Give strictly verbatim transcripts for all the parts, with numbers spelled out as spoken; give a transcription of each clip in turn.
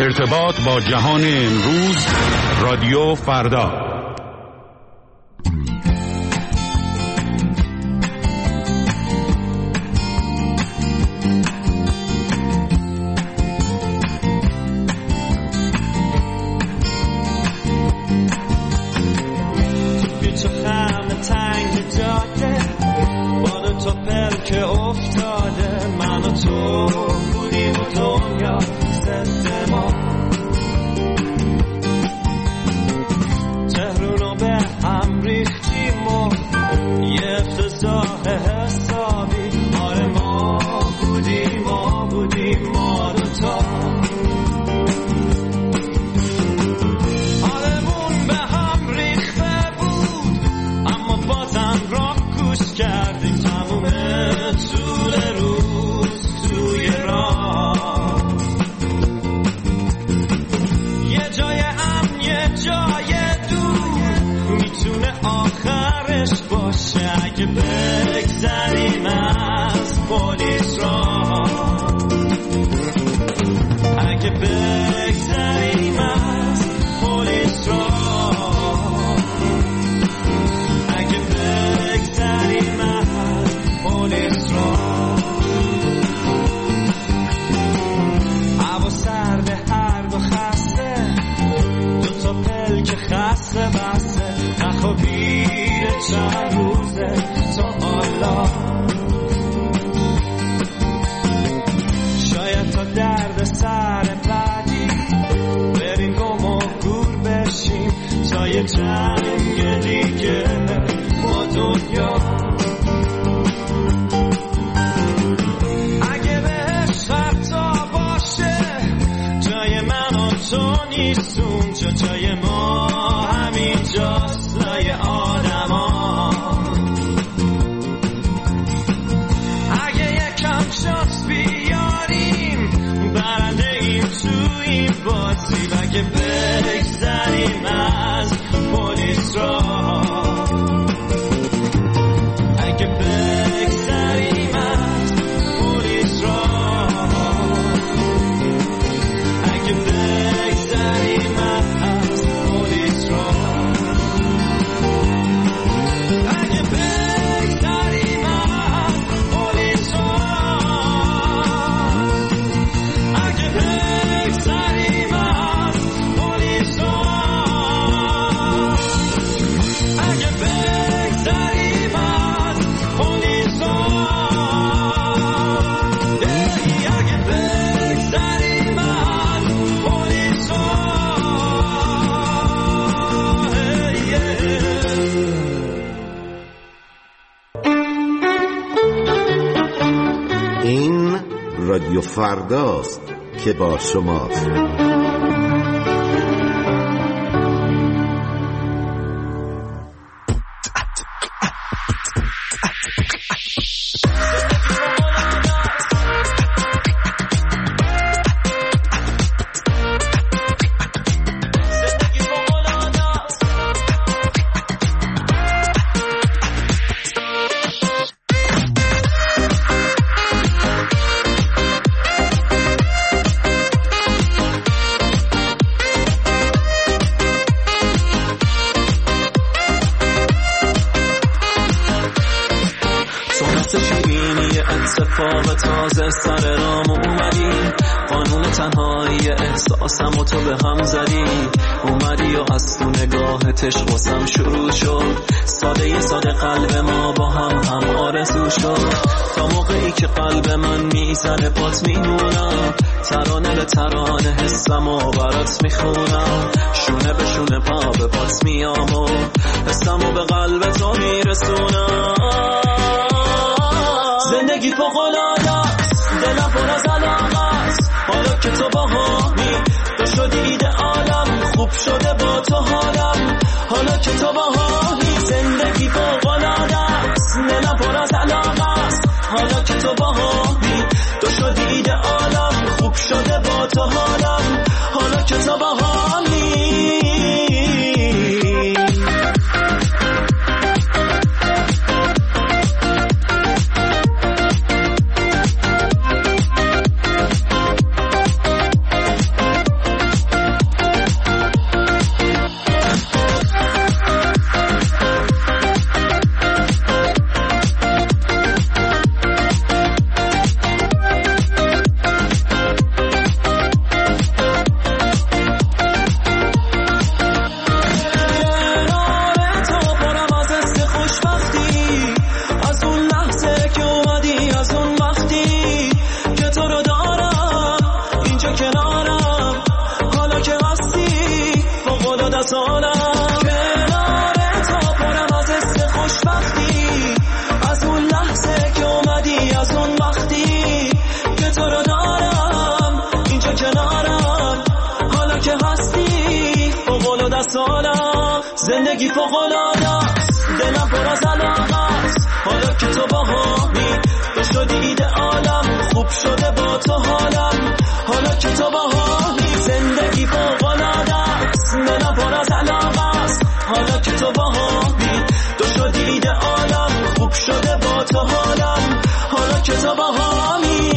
ارتباط با جهان امروز، رادیو فردا. رادیو فرداست که با شماست. اتفاق تازه سر رام اومدی، قانون تنهایی احساسم و تو به هم زدی. اومدی و از تو نگاهت عشق واسم شروع شد، ساده ی ساده قلب ما با هم هم آرزو شد. تا موقعی که قلب من میزنه بات میمونم، ترانه به ترانه حسم و برات میخونم. شونه به شونه پا به بات میام و حسم و به قلب تو میرسونم. زندگی فوق‌العاده‌ست، دلم پر از علاقه‌ست. حالا که تو باهامی، تو شدی ایده‌آلم. خوب شده با تو حالم، حالا که تو باهامی. زندگی فوق‌العاده‌ست، دلم پر از علاقه‌ست. حالا که تو باهامی، تو شدی ایده‌آلم. خوب شده با تو حالم، حالا که تو باهامی. سالم کنار تا پرم از حس خوشبختی، از اون لحظه که اومدی، از اون وقتی که تو رو دارم اینجا کنارم. حالا که هستی فوق‌العاده سالم، زندگی فوق‌العاده است، دلم پر از علاقه است. حالا که تو باهامی تو شدی ایدئالم، خوب شده با تو حالم. حالا که تو باهامی زندگی فوق‌العاده است، دلم پر از علاقه است. حالا که تو باهامی تو شدی ایدئالم، خوب شده با تو حالم. حالا که تو باهامی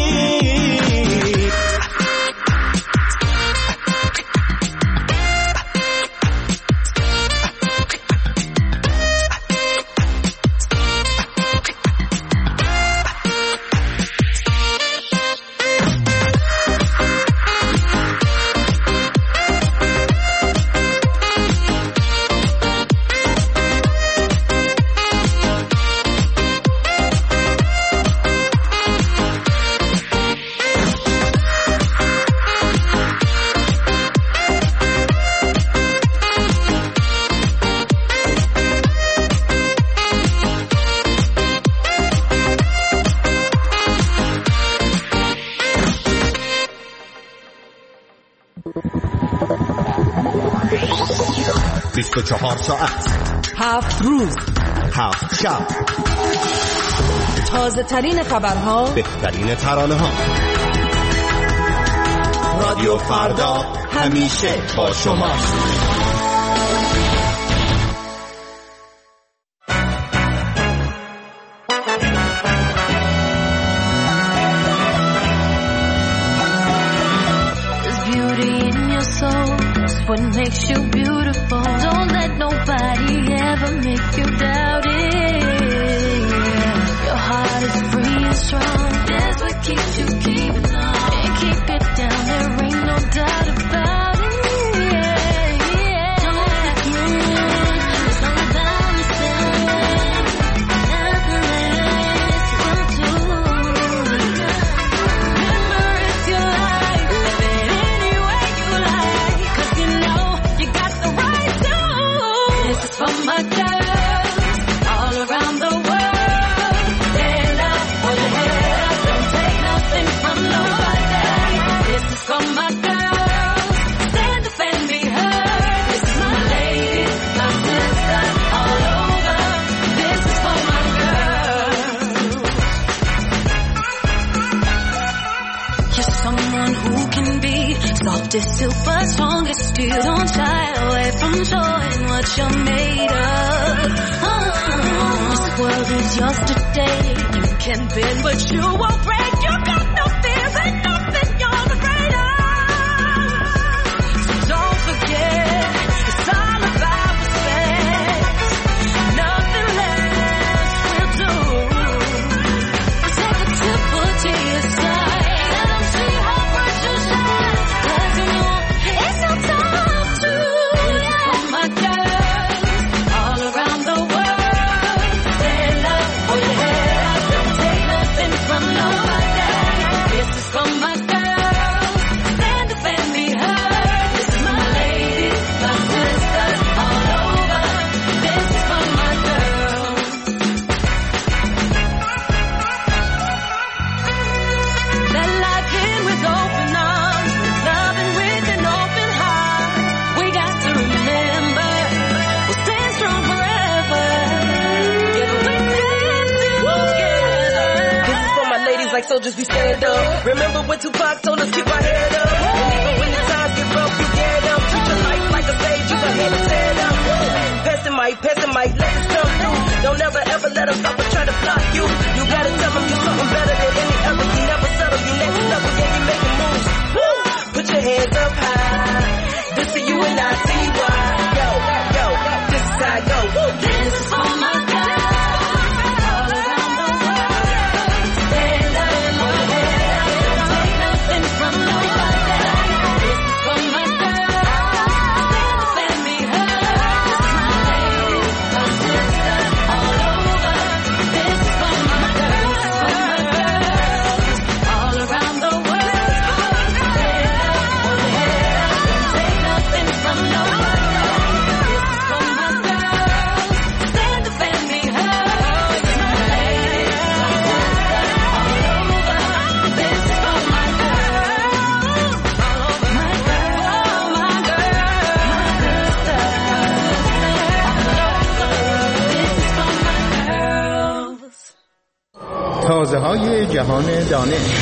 بیست و چهار ساعت، هفت روز، هفت شب، تازه ترین خبرها، بهترین ترانه ها. رادیو فردا همیشه با شما. What makes you beautiful? Don't let nobody ever make you doubt it. Your heart is free and strong. That's what keeps you keeping on. And keep it down, there ain't no doubt about it. Yeah, yeah. Don't let it in. It's all about the same. Nothing less will do. Remember, if you like, live it any way you like. 'Cause you know you got the right to. This is for my girls all around the world. Stand up, hold your head up, don't take nothing from nobody. This is for my girls, stand up and be heard. This is my ladies, my sisters all over. This is for my girls. You're someone who can be soft as silk but strong as steel. Don't shy away from showing what you're made of. Oh, this world is yours today. You can bend but you won't break. You got no fears and nothing you're afraid of. So don't forget, it's all about respect. Nothing less will do. Take a tipple to your side. Let them see how bright you shine. 'Cause you know it's your time to. This is for my girls all around the world. Stand up, hold your head up, don't take nothing from nobody. This is for my girls, stand up and be heard. This is my ladies, my sisters all over. This is for my girls. That life in with open arms, loving with an open heart. We got to remember, we'll stand strong forever. If we stand together. This is for my ladies like soldiers, we stand up. Remember when Tupac told us keep our head up. And even when the times get rough, you get up. Treat your life like a stage, you got head to stand up. Pestin' might, pestin' might, let us come through. Don't ever ever let us stop or try to block you. You gotta tell them you're something better than any other. You never settle, you next level, yeah, you making moves. Woo! Put your hands up high. This is you and I see why. Yo, yo, this is how I go. Woo! This is for my girls all around the world. Stand up, hold your head up, don't take nothing from nobody. This is for my girls, stand up and be heard. This is my ladies, my sisters all over. This is for my girls, for my girls. صداهای جهان دانش.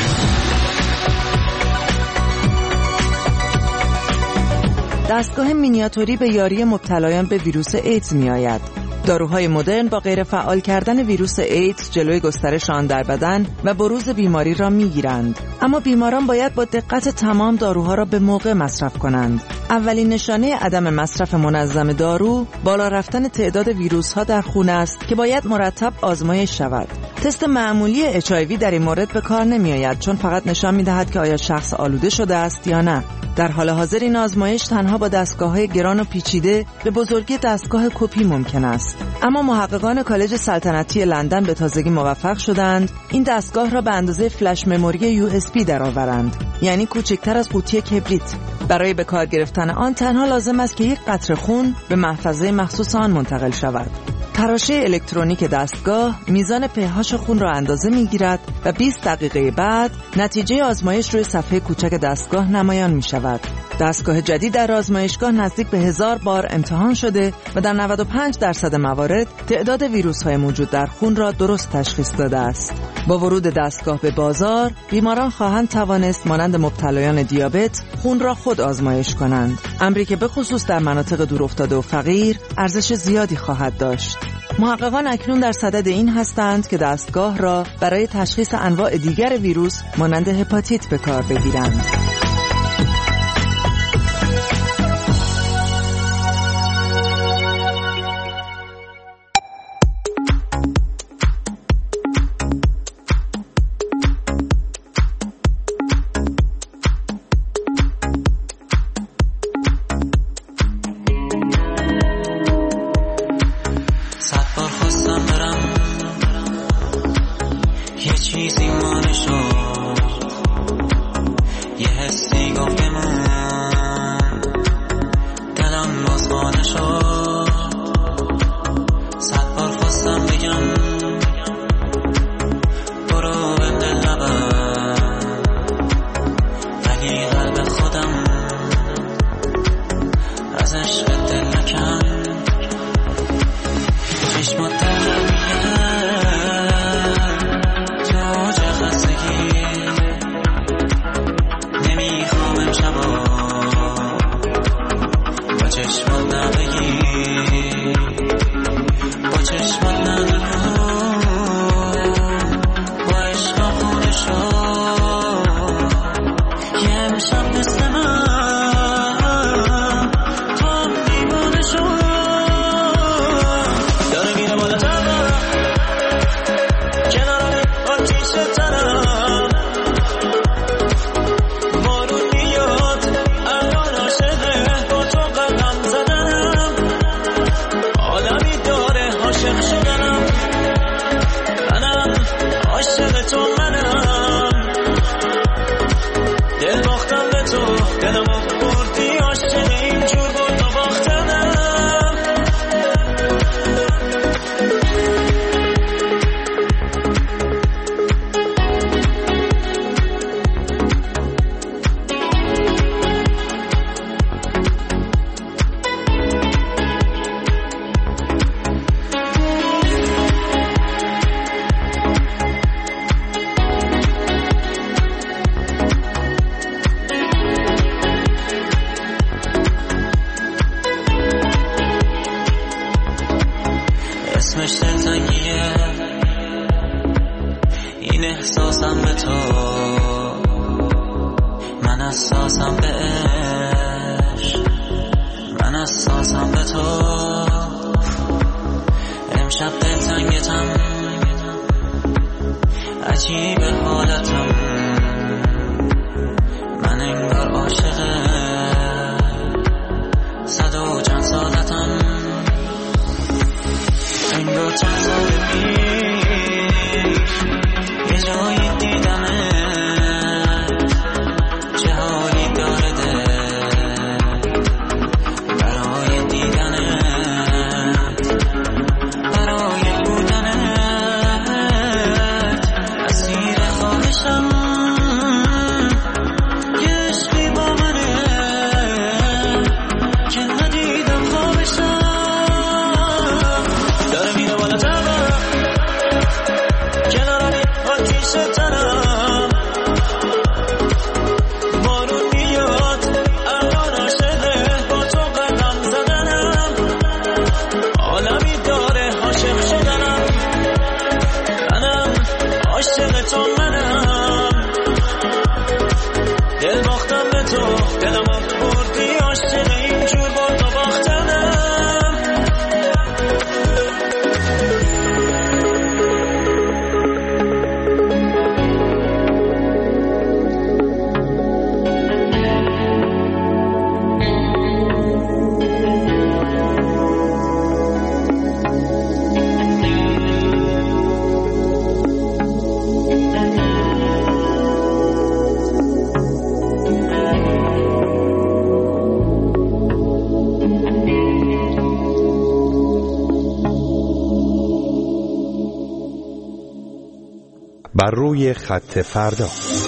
دستگاه مینیاتوری به یاری مبتلایان به ویروس ایدز می آید. داروهای مدرن با غیر فعال کردن ویروس ایدز جلوی گسترش آن در بدن و بروز بیماری را می گیرند. اما بیماران باید با دقت تمام داروها را به موقع مصرف کنند. اولین نشانه عدم مصرف منظم دارو بالا رفتن تعداد ویروس ها در خون است که باید مرتب آزمایش شود. تست معمولی اچ آی وی در این مورد به کار نمی آید چون فقط نشان می دهد که آیا شخص آلوده شده است یا نه. در حال حاضر این آزمایش تنها با دستگاه‌های گران و پیچیده به بزرگی دستگاه کپی ممکن است. اما محققان کالج سلطنتی لندن به تازگی موفق شدند این دستگاه را به اندازه فلش مموری یو اس بی درآورند، یعنی کوچکتر از قوطی کبریت. برای به کار گرفتن آن تنها لازم است که یک قطره خون به محفظه مخصوص آن منتقل شود. تراشه الکترونیک دستگاه میزان پ‌اچ خون را اندازه می‌گیرد و بیست دقیقه بعد نتیجه آزمایش روی صفحه کوچک دستگاه نمایان می‌شود. دستگاه جدید در آزمایشگاه نزدیک به هزار بار امتحان شده و در نود و پنج درصد موارد تعداد ویروس‌های موجود در خون را درست تشخیص داده است. با ورود دستگاه به بازار، بیماران خواهند توانست مانند مبتلایان دیابت خون را خود آزمایش کنند، امری که به خصوص در مناطق دورافتاده و فقیر ارزش زیادی خواهد داشت. محققان اکنون در صدد این هستند که دستگاه را برای تشخیص انواع دیگر ویروس مانند هپاتیت به کار بگیرند. برای بودنت اسیر دلم بردی عاشق اینجور برد و باختنم. بر روی خط فردا.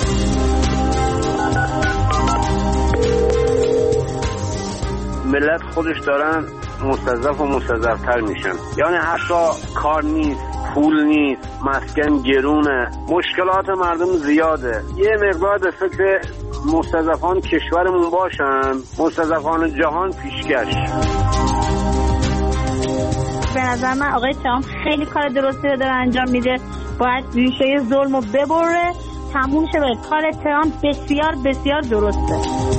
ملت خودش دارن مستضعف و مستضعفتر میشن، یعنی حتی کار نیست، پول نیست، مسکن گرونه، مشکلات مردم زیاده. یه مقدار به فکر مستضعفان کشورمون باشن، مستضعفان جهان پیشکش. به نظر من آقای ترامپ خیلی کار درستی رو داره انجام میده، باید ریشه ظلم رو ببره، تموم شه. کار ترامپ بسیار بسیار درسته.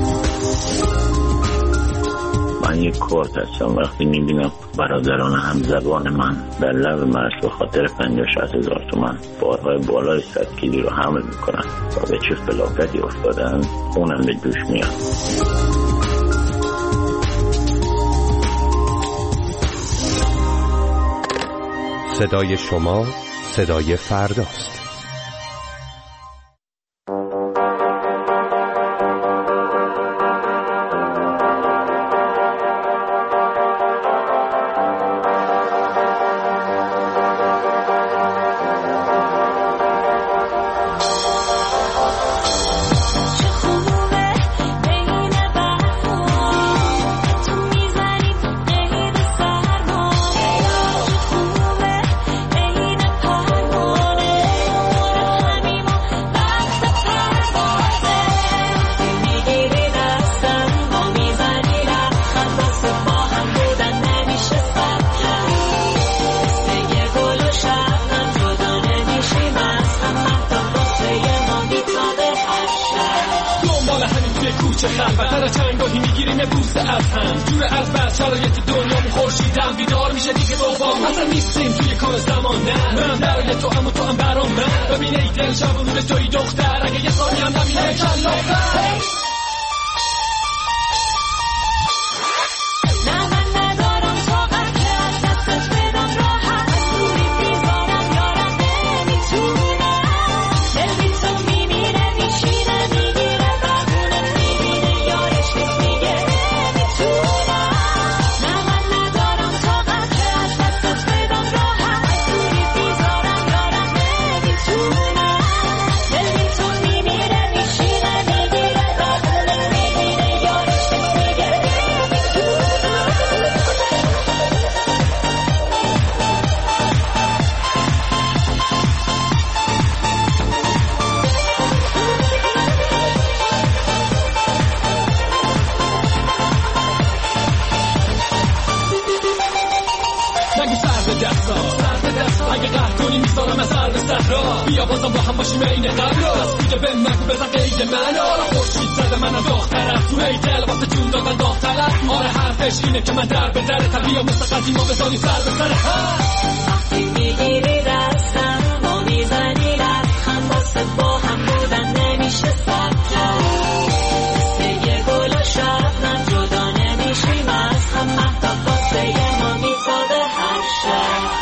من یک کرد هستم، وقتی میبینم برادران همزبان من در لب مرز به خاطر پنجاه شصت هزار تومن بارهای بالای صد کیلو رو حمل میکنن و به چه فلاکتی افتادن، اونم به جوش میاد. صدای شما صدای فرداست. کوچه خلوت از چنگاهی میگیریم بوسه از هم، جور از بر شرایط دنیا خورشیدم بیدار میشه دیگه بابام، اصلا نیستیم توی کار زمان. نه من برای تو هم و تو هم برام من، ببین ای دل شبونه توی دختر، اگه یه ثانی هم نبینه کلافر. اگه قهر کنی میذارم از عرض صحرا، بیا بازم با هم باشیم این قبرا، از دیگه به مگو بزن قید من. آره خورشید زده منم داغ‌ترم، تو هیتل واسه جون دادن داغ‌ترم. آره حرفش اینه که من در به در طبیعه مستقدی ما بزانی سر به سر هم. وقتی میگیری دستم ما میزنی لبخند، واسه با هم بودن نمیشه سبجا، مثل یه گل و شبنم جدا نمیشیم از هم، مهتاب واسه ما میتابه هر شب.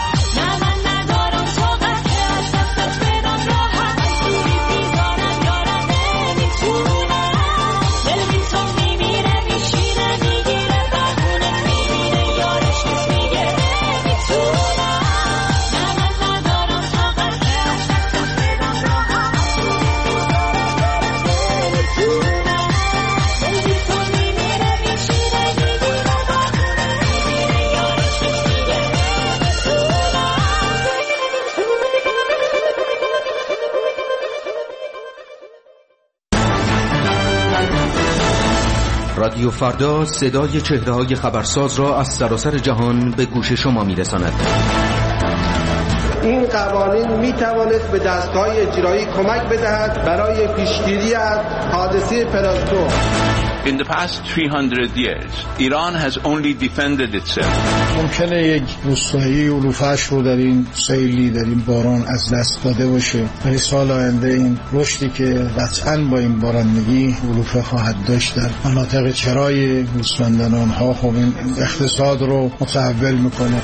رادیو فردا صدای چهره‌های خبرساز را از سراسر جهان به گوش شما می‌رساند. این قوانین می توانست به دستگاه اجرایی کمک بدهد برای پیشگیری از حادثه پلاستو. In the past three hundred years, Iran has only defended itself. ممکنه یک روستایی علوفه‌اش رو در این سیلی، در این باران از دست داده باشه، ولی سال آینده این رشدی که قطعاً با این بارندگی علوفه خواهد داشت در مناطق چرای گوسفندان ها، خب این اقتصاد رو متحول میکنه.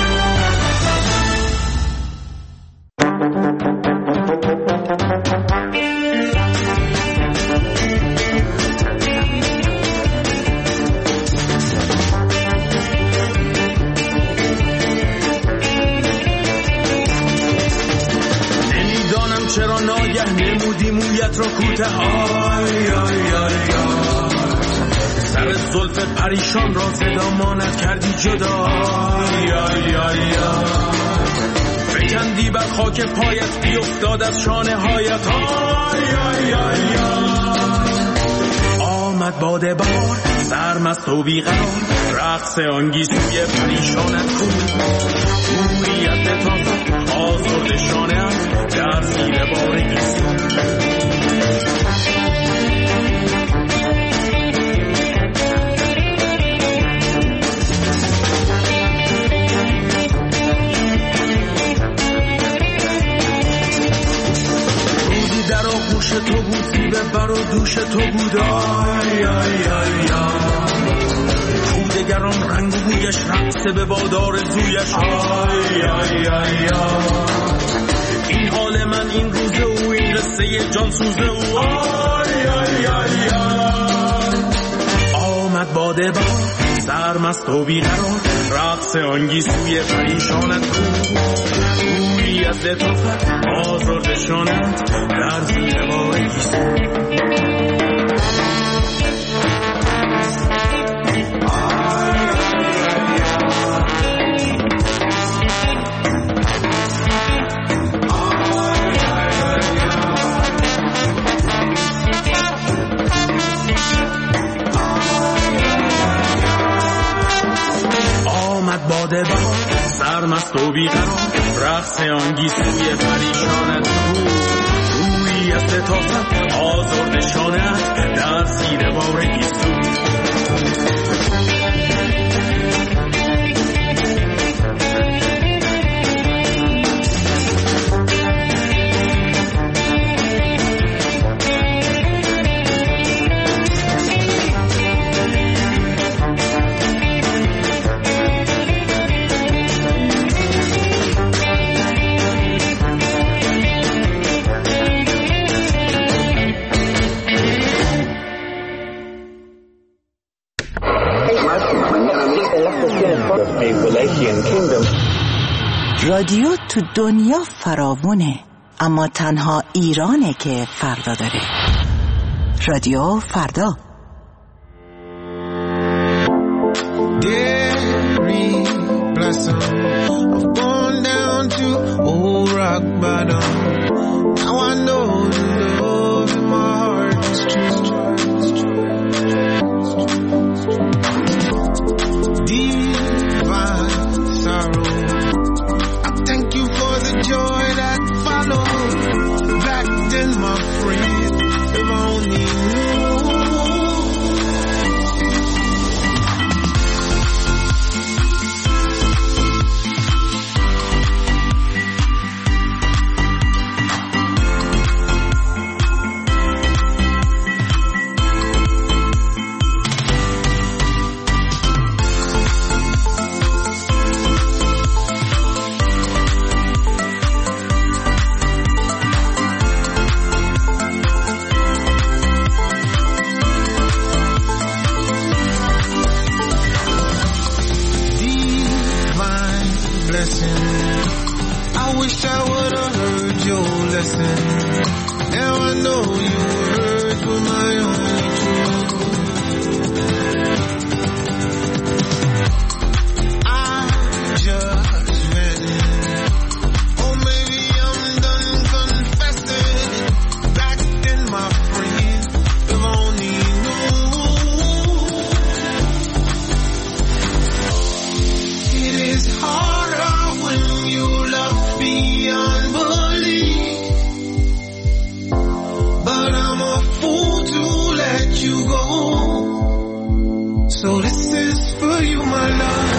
چرا ناگه نمودی مویت را کوته آی آی آی سر زلف پریشان را صدا ماند کردی جدا آی آی آی فکندی بر خاک پایت بیفتاد از شانه هایت آی آی آی آمد باده بار سرمست و بیقرار رقص آنگیزوی پریشانت کن موریت لطافت آزرد شانه در زیر بار گیسون رودی در آغوش تو بود زیبه بر و دوش تو بود آی آی آی خودگران رنگ و بویش رقصه به بادار زویش آی آی آی این حال من این روزه و این قصه جان سوزه و آی آی آی آمد باده با سرمست و بیقرار رقص آنگیزوی پریشانت کن روی از لطافت آزرد شانت در زیر بار گیسون باده با سرمست و بیقرار رقص آنگیزوی پریشانت بود روی از لطافت آزرد شانت در زیر بار گیسون رادیو تو دنیا فراوونه، اما تنها ایرانه که فردا داره. رادیو فردا. So this is for you, my love.